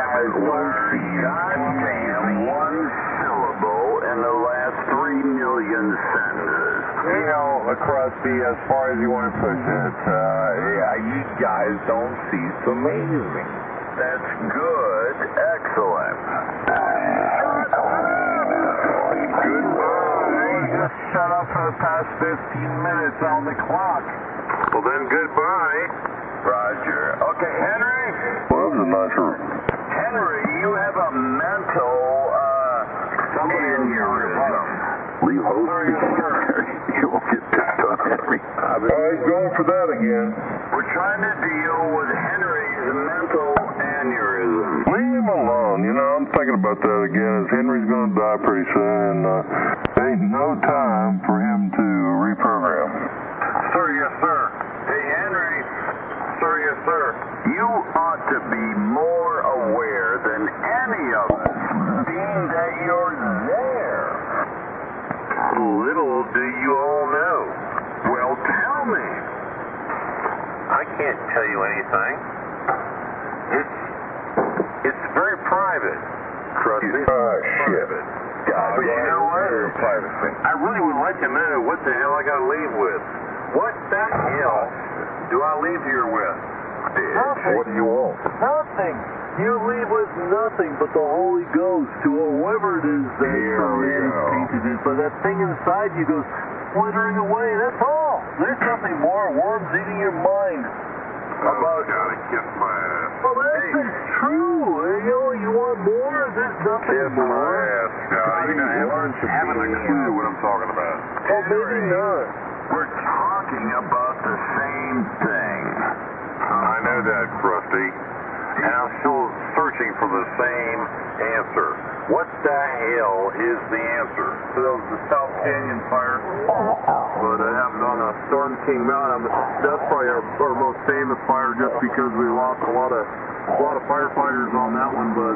haven't learned goddamn one syllable in the last 3 million sentences. You know, Krusty, as far as you want to push it, you guys don't cease to amaze me. That's good. Excellent. Goodbye. Just shut up for the past 15 minutes on the clock. Well, then, goodbye. Roger. Okay, Henry? Well, that was a nice room. Henry, you have a mental, aneurysm. Leave hosting. You won't get picked on, Henry. He's going for that again. We're trying to deal with Henry's mental aneurysm. Leave him alone. You know, I'm thinking about that again. As Henry's going to die pretty soon, and ain't no time for him to reprogram. Sir, yes, sir. Hey, Henry. Sir, yes, sir. You ought to be more aware than any of us, being that you're there. Little do you all know. Well, tell me. I can't tell you anything. It's very private. Krusty. Shit. But you know what? I really would like to know what the hell I got to leave with. What the hell do I leave here with? Nothing. What do you want? Nothing. You leave with nothing but the Holy Ghost to whoever it is that painted it. But that thing inside you goes withering away. That's all. There's nothing more. Worms eating your mind. Gotta kiss my ass. Well, that's true. You want more? There's nothing Kiss my more. ass, Scotty. You haven't a clue what I'm talking about. Oh, maybe not. We're talking about the same thing. I know that, Krusty. And I'm still searching for the same answer. What the hell is the answer? So that was the South Canyon fire. But it happened on Storm King Mountain. That's probably our most famous fire, just because we lost a lot of firefighters on that one. But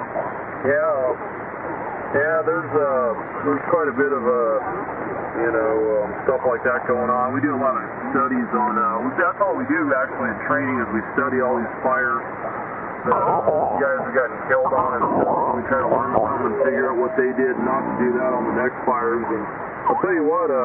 yeah, there's quite a bit of stuff like that going on. We do a lot of studies on. That's all we do actually in training is we study all these fires. Guys have gotten killed on it. We try to learn from them and figure out what they did not to do that on the next fires. And I'll tell you what,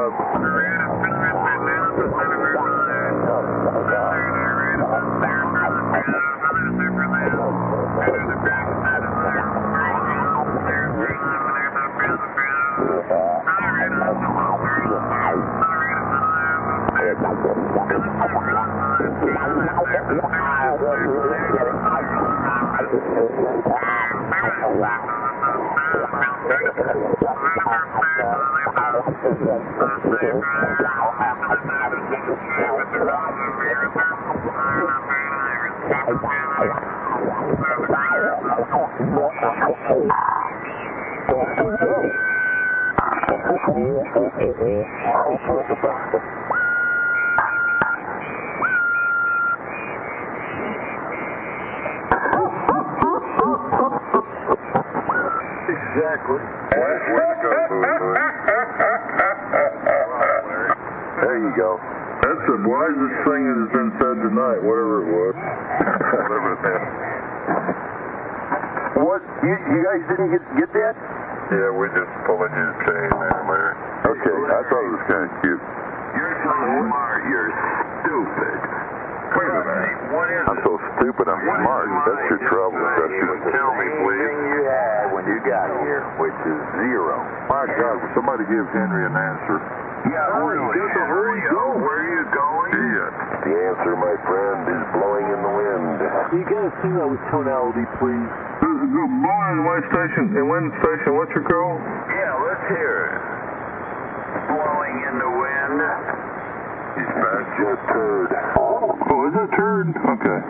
exactly. There you go. That's the wisest thing that has been said tonight, whatever it was. What? You guys didn't get that? Yeah, we just pulling your chain there, Larry. Okay, I thought it was kind of cute. You're so smart, you're stupid. Wait a minute. What is I'm so stupid, I'm smart. That's your trouble. That's your... Tell me, please. you had when you got here, which is 0. My God, somebody give Henry an answer. Yeah, really, Henry, where are you going? Shit. The answer, my friend, is blowing in the wind. You gotta sing that with tonality, please. Go blowing in Wind Station. In Wind Station, what's your call? Yeah, let's hear it. Blowing in the wind. That's your turd. Oh, is it turd? Okay.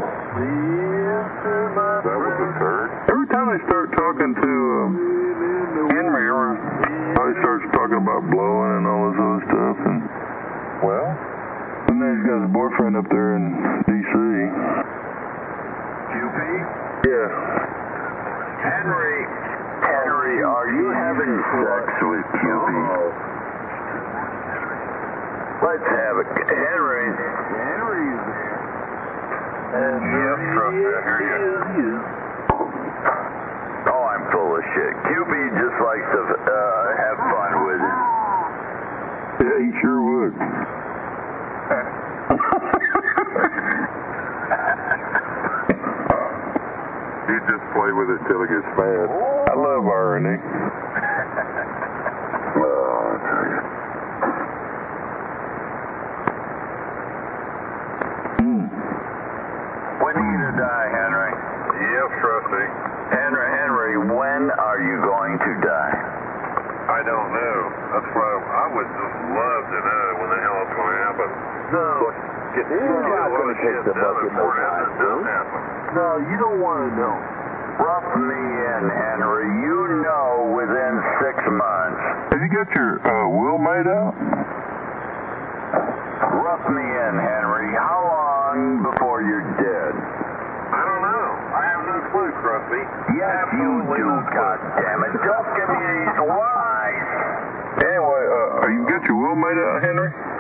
That was a turd? Every time I start talking to Henry, he starts talking about blowing and all this other stuff. And well, and then he's got his boyfriend up there in D.C. QP? Yeah. Henry, are you having sex with QP? Let's have it. Henry. And Yes, Krusty, I hear you. he is. You just play with it till it gets mad. I love irony. When are you to die, Henry? Yes, Rusty. Henry, when are you going to die? I don't know. That's why I would just love to know when the hell it's going to happen. No. You're not going to take the bucket before it does happen. No, you don't want to know. Rough me in, Henry. You know within 6 months. Have you got your will made out? Rough me in, Henry. How long before you're dead? I don't know. I have no clue, Krusty. Yes, you do, goddammit. Don't give me these lies. Anyway, you get your will made out, Henry?